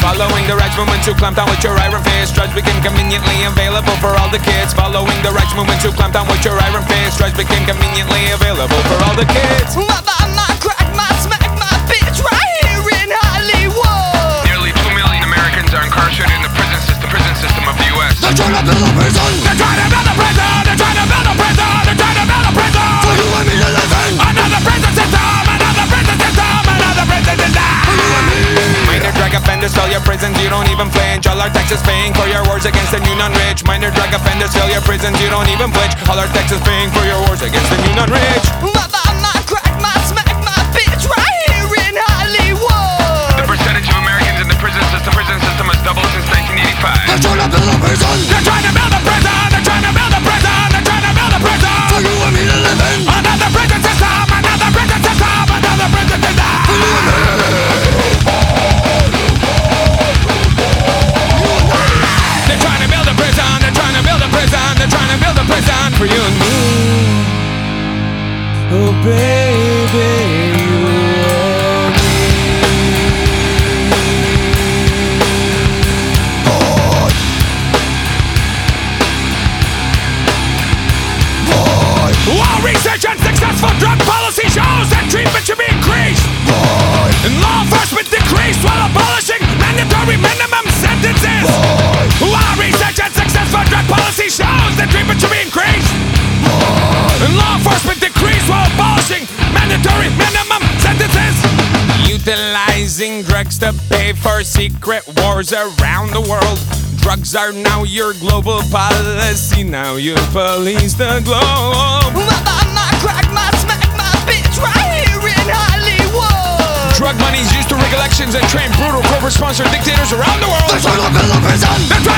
Following the rights movement to clamp down with your iron fist, drugs became conveniently available for all the kids. Following the rights movement to clamp down with your iron fist, drugs became conveniently available for all the kids. My buy, my crack, my smack, my bitch right here in Hollywood. Nearly 2 million Americans are incarcerated in the prison system of the U.S. They're trying to build a prison. They're trying to build a prison. They're trying to build a prison. They're trying to build a prison For you and me to live in. Another prison system. Another prison system. Another prison system. For you and me. Minor drug offenders fill your prisons, you don't even flinch. All our taxes paying for your wars against the new non-rich. Minor drug offenders fill your prisons, you don't even flinch. All our taxes paying for your wars against the new non-rich. My buy, my crack, my smack, my bitch right here in Hollywood. The percentage of Americans in the prison system has doubled since 1985. They're trying to build a prison. They're trying to build a prison. They're trying to build a prison. They're trying to build a prison For you and me to live in. Another prison system. Another prison system. Another prison system. For you and me. They're trying to build a prison. They're trying to build a prison. They're trying to build a prison for you and me. Oh baby, you and me. While research on successful drug policy shows that treatment should be increased, and law enforcement decreased while abolishing mandatory minimum sentences. While research on successful drug policy shows that treatment should be increased, and law enforcement decreased while abolishing mandatory minimum sentences. Utilizing drugs to pay for secret wars around the world. Drugs are now your global policy. Now you police the globe. My buy, my crack, my smack, my bitch right here in Hollywood. Drug money is used to rig elections and train brutal corporate-sponsored dictators around the world. They're trying to build a prison. They're trying